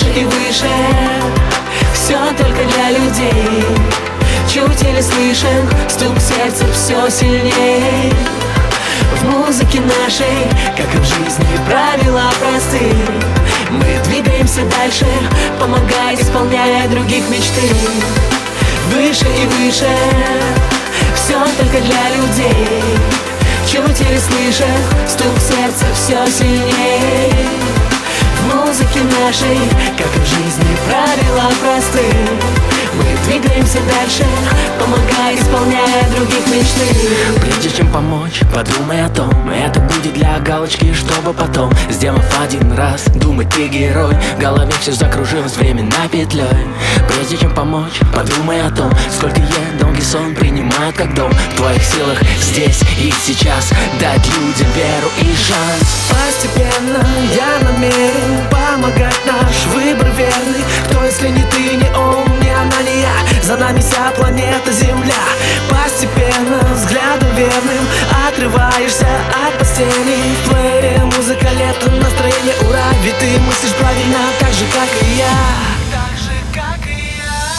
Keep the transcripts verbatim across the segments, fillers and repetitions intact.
Выше и выше, все только для людей. Чуть или слышен стук сердца все сильней. В музыке нашей, как и в жизни, правила просты. Мы двигаемся дальше, помогая, исполняя других мечты. Выше и выше, все только для людей. Чуть или слышен стук сердца все сильней. В музыке нашей, как и в жизни, правила просты. Мы двигаемся дальше, помогая, исполняя других мечты. Прежде чем помочь, подумай о том, это будет для галочки, чтобы потом, сделав один раз, думать ты герой. В голове все закружилось, временной петлей. Прежде чем помочь, подумай о том, сколько я долгий сон принимает как дом. В твоих силах здесь и сейчас дать людям веру и шанс. Постепенно я намерен помогать, наш выбор верный. Кто, если не ты, не он, не она, не я, за нами вся планета Земля. Постепенно, взглядом верным, отрываешься от постели. В плеере музыка лета, настроение ура. Ведь ты мыслишь правильно, так же, как и я. Так же, как и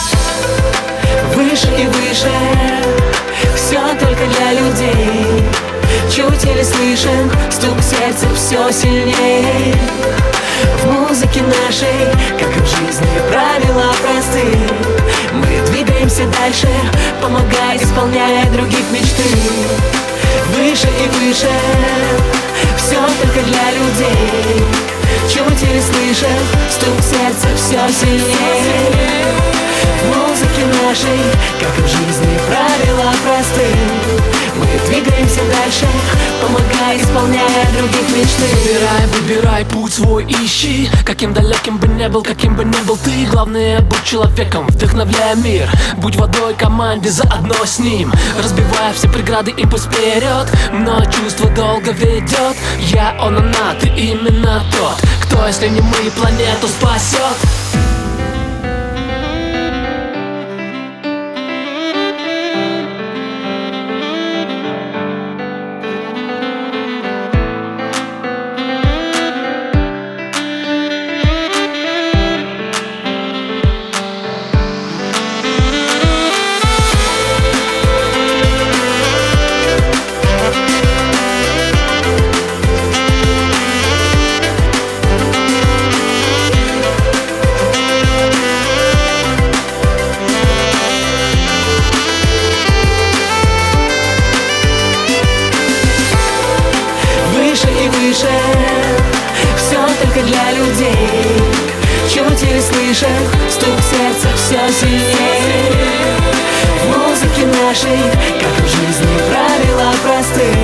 я. Выше и выше, все только для людей. Чуть или слышен стук сердца все сильней. В музыке нашей, как и в жизни, правила просты. Мы двигаемся дальше, помогая, исполняя других мечты. Выше и выше, все только для людей. Чуть или слышен стук сердца все сильнее. В музыке нашей, как и в жизни, правила просты. Мы двигаемся дальше, помогая, исполняя других мечты. Выбирай, выбирай путь свой, ищи. Каким далеким бы не был, каким бы ни был ты, главное будь человеком, вдохновляя мир. Будь водой команде, заодно с ним, разбивая все преграды, импульс вперед. Но чувство долго ведет. Я, он, она, ты именно тот, кто, если не мы, планету спасет. Все только для людей. Чуть или слышен стук сердца все сильнее. В музыке нашей, как и в жизни, правила просты.